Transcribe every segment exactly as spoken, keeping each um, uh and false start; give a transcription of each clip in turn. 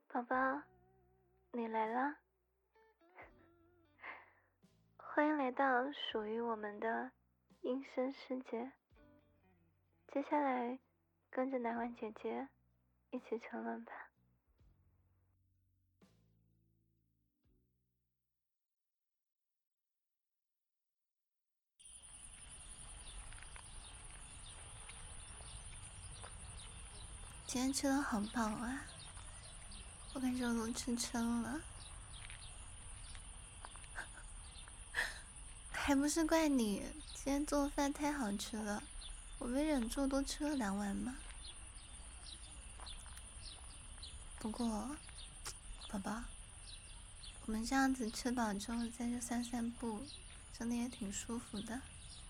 宝宝，你来了，欢迎来到属于我们的音声世界。接下来，跟着南婉姐姐一起沉沦吧。今天吃的好饱啊，我感觉我都吃撑了。还不是怪你，今天做的饭太好吃了，我没忍住多吃了两碗嘛。不过，宝宝，我们这样子吃饱之后再去散散步，真的也挺舒服的。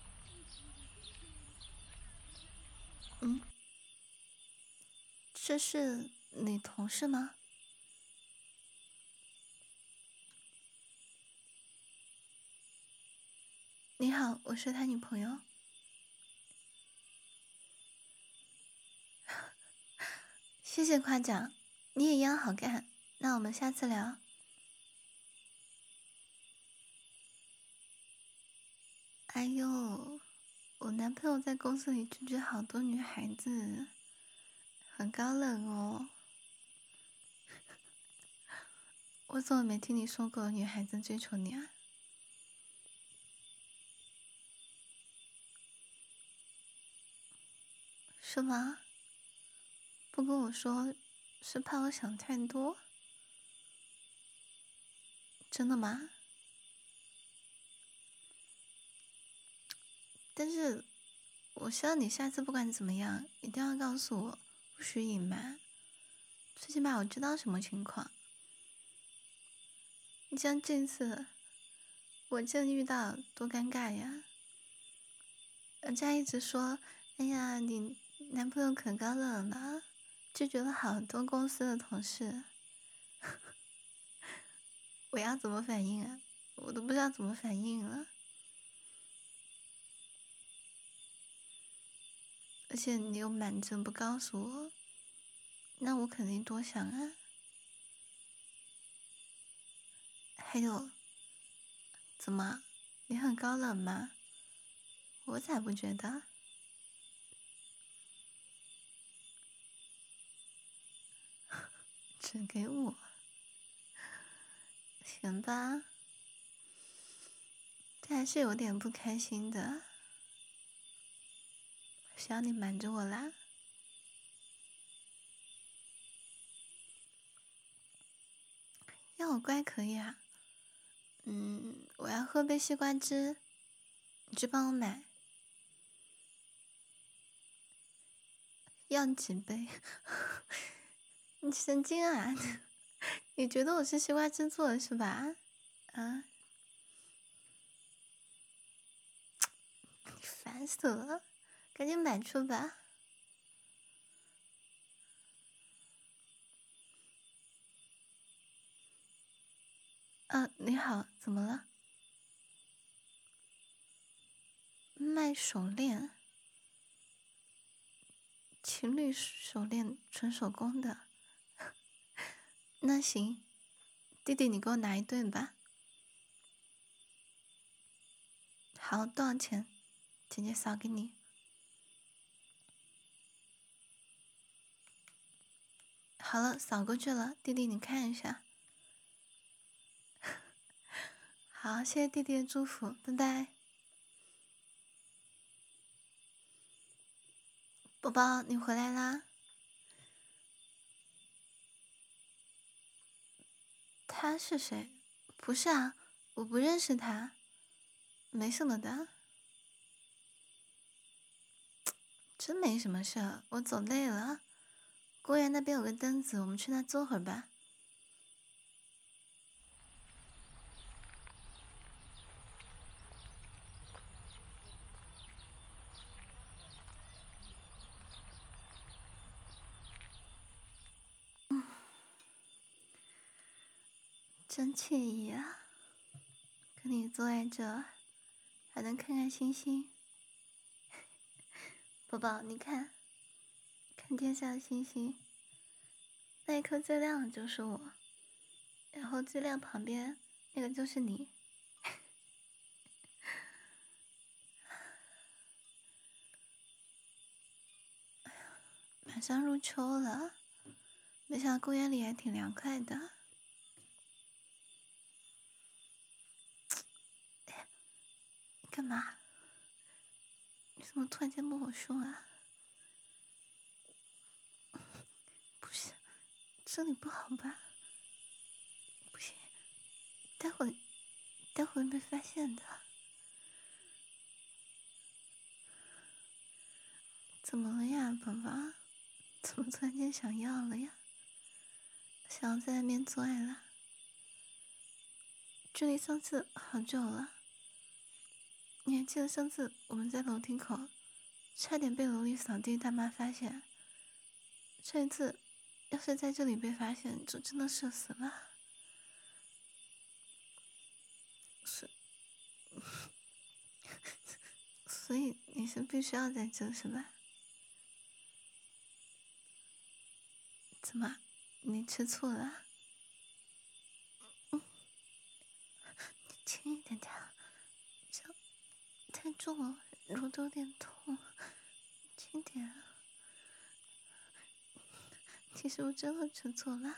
嗯，这是你同事吗？你好，我是他女朋友。谢谢夸奖，你也一样好看。那我们下次聊。哎呦，我男朋友在公司里拒绝好多女孩子，很高冷哦。我怎么没听你说过女孩子追求你啊？是吗？不跟我说，是怕我想太多？真的吗？但是，我希望你下次不管怎么样，一定要告诉我，不许隐瞒，最起码我知道什么情况。你像这次，我正遇到多尴尬呀！人家一直说，哎呀，你男朋友可高冷了，拒绝了好多公司的同事。我要怎么反应啊？我都不知道怎么反应了。而且你又瞒着不告诉我，那我肯定多想啊。还有，怎么，你很高冷吗？我才不觉得。只给我，行吧。但还是有点不开心的，谁让你瞒着我啦？要我乖可以啊。嗯，我要喝杯西瓜汁，你去帮我买。要几杯？你神经啊！你觉得我是西瓜汁做的是吧？啊！你烦死了，赶紧买出吧。啊，你好，怎么了？卖手链，情侣手链，纯手工的。那行，弟弟你给我拿一对吧。好，多少钱？姐姐扫给你。好了，扫过去了，弟弟你看一下。好，谢谢弟弟的祝福，拜拜。宝宝，你回来啦？他是谁？不是啊，我不认识他。没什么的，真没什么事。我走累了，公园那边有个凳子，我们去那坐会儿吧。嗯，真惬意啊，跟你坐在这，还能看看星星。宝宝，你看，看天下的星星， 那一颗最亮的就是我，然后最亮旁边那个就是你。马上入秋了，没想到公园里还挺凉快的。哎，你干嘛？你怎么突然间摸我胸啊？不是，这里不好吧？不行，待会待会被发现的。怎么了呀，宝宝？怎么突然间想要了呀？想要在外面做爱了？距离上次好久了，你还记得上次我们在楼梯口，差点被楼里扫地大妈发现？这一次，要是在这里被发现，就真的社死了。所所以你是必须要在这是吧？怎么，你吃醋了？嗯，你轻一点点，这样太重了，乳都有点痛，轻点。其实我真的吃醋了。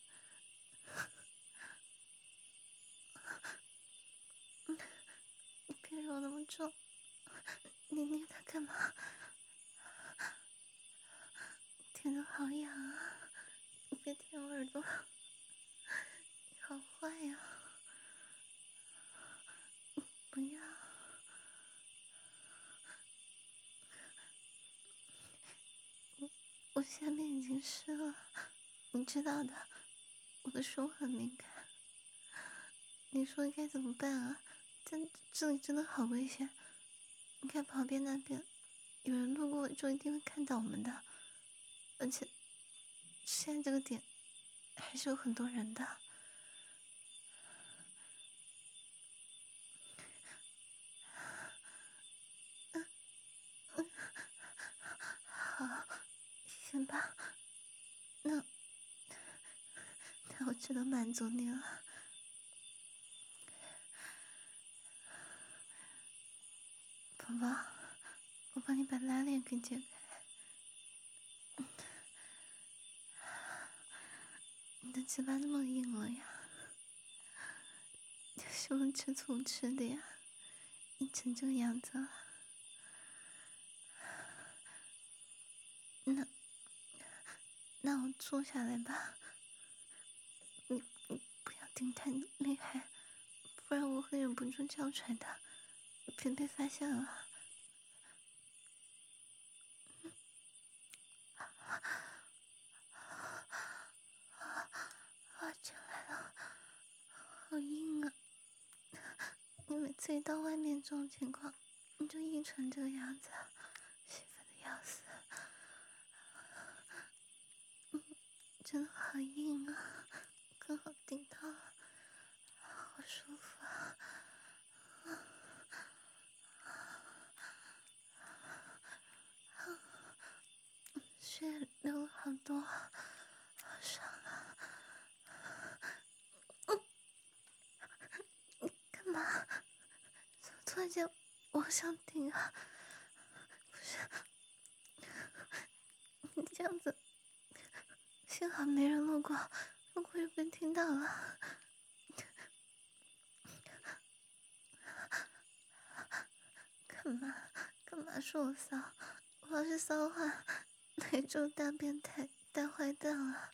嗯，你别揉那么重，你捏它干嘛？舔得好痒啊！你别舔我耳朵，你好坏呀！不要。我下面已经湿了，你知道的，我的胸很敏感。你说该怎么办啊？但这里真的好危险，你看旁边那边，有人路过就一定会看到我们的，而且现在这个点还是有很多人的。嗯嗯，好，行吧，那那我只能满足你了。宝宝，我帮你把拉链给解开。你的嘴巴那么硬了呀？是我吃醋吃的呀，硬成这个样子了。那那我坐下来吧。你你不要顶太厉害，不然我会忍不住叫出来的，别被发现了。啊，进来了，好硬啊！你每次一到外面这种情况，你就硬成这个样子，兴奋的要死。嗯，真的好硬啊，刚好顶到了，好舒服啊！血流了好多，好爽啊！嗯，你干嘛？怎么突然间我想顶啊？不是，你这样子，幸好没人路过，如果有被听到了。干嘛？干嘛说我骚？我要是骚的话，那也就大变态、大坏蛋了。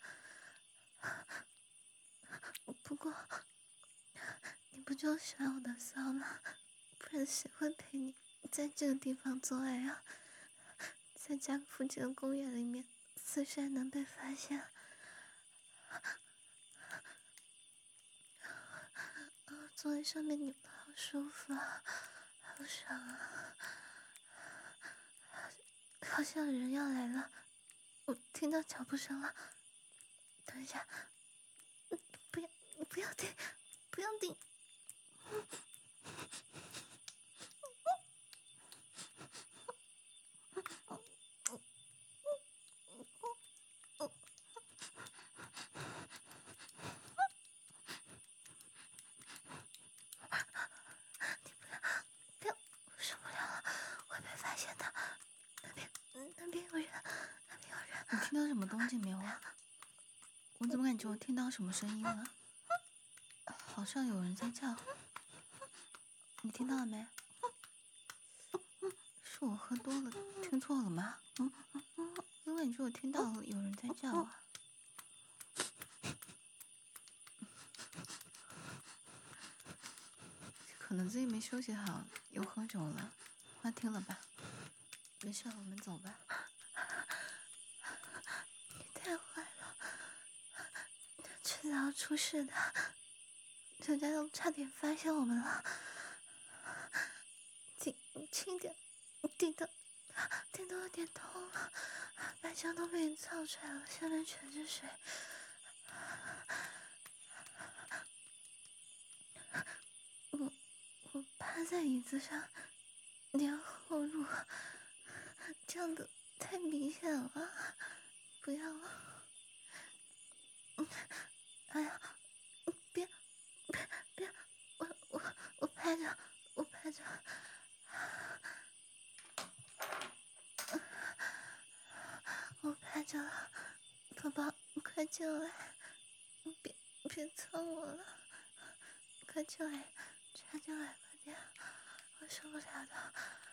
不过，你不就喜欢我的骚吗？不然谁会陪你在这个地方做爱啊？在家附近的公园里面，随时还能被发现。啊，坐在上面扭的好舒服啊，好爽啊！好像有人要来了，我听到脚步声了。等一下，不要，不要停，不要停！ 什么动静没有啊？我怎么感觉我听到什么声音了？好像有人在叫。你听到了没？是我喝多了，听错了吗？嗯嗯嗯，我感觉我听到了有人在叫啊。可能自己没休息好，又喝酒了，幻听了吧？没事，我们走吧。你太坏了，迟早要出事的。陈家栋差点发现我们了。轻轻点，顶的，顶都有点痛了，白墙都被你造出来了，下面全是水。我我趴在椅子上，你要后入，这样的太明显了，不要了。哎呀，别别别，我我我拍着，我拍着。我拍着了，宝宝，快进来！别别蹭我了，快进来，插进来快点，我受不了的。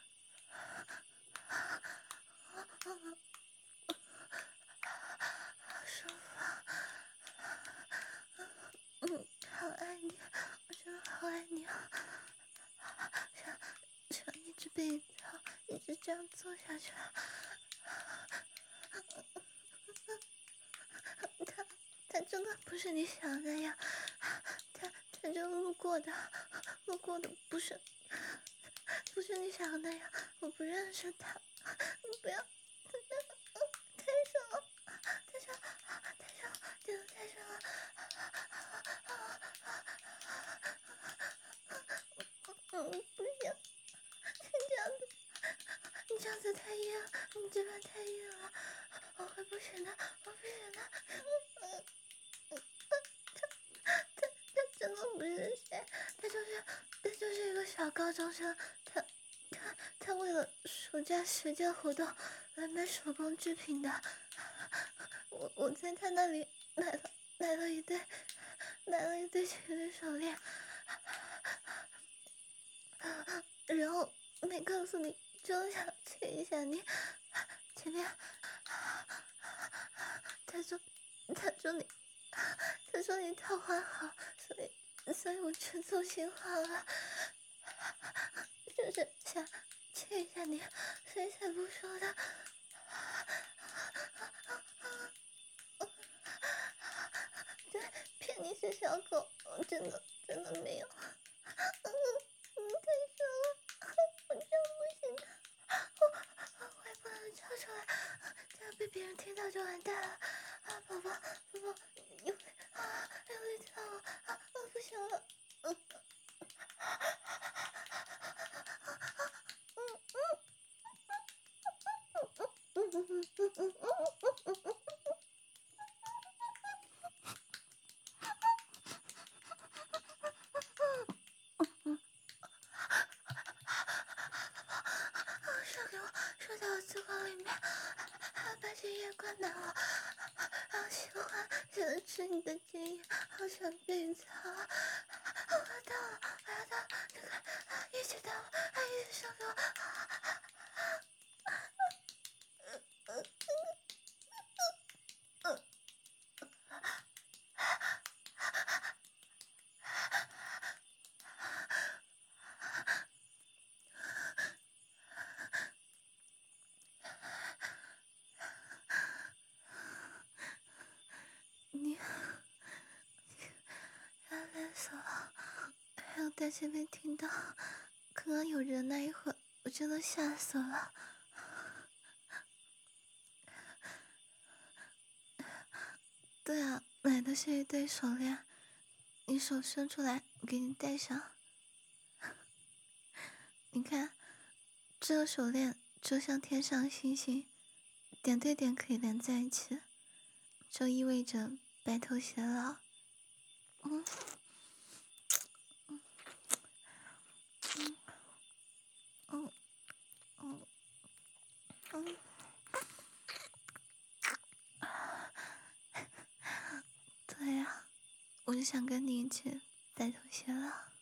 好舒服啊！嗯，好爱你，我真的好爱你啊！想想一直被你操，一直这样做下去。他他真的不是你想的呀，他他就路过的，路过的不是不是你想的呀，我不认识他，你不要，太深了，太深了，太深了，真的太深了，嗯，不行，你这样子，你这样子太硬，你这边太硬了，我会不行的，我不行的。真的不是谁，他就是他就是一个小高中生，他他他为了暑假实践活动来买手工制品的。我我在他那里买了买了一对买了一对情侣手链，然后没告诉你，就想亲一下你。前面他说他说你他说你桃花好，所以所以我全走心话了，就是想亲一下你，所以才不说的。对，骗你是小狗，真的真的没有。嗯嗯，太深了，我真不行的，我我也不能叫出来，这样被别人听到就完蛋了。啊，宝宝宝宝，有啊有力跳我啊，我不行了。嗯。射给我，射到我子宫里面，把精液灌满我，好喜欢，想吃你的精液，好想被你操，我要到了，我要到了，你快一起到我，一起射给我。你要累死了，还有大家没听到，刚刚有人那一会儿，我真的吓死了。对啊，买的是一对手链，你手伸出来，我给你戴上。你看，这个手链就像天上星星，点对点可以连在一起，就意味着白头偕老。嗯嗯嗯嗯嗯。 我就想跟你一起白头偕老。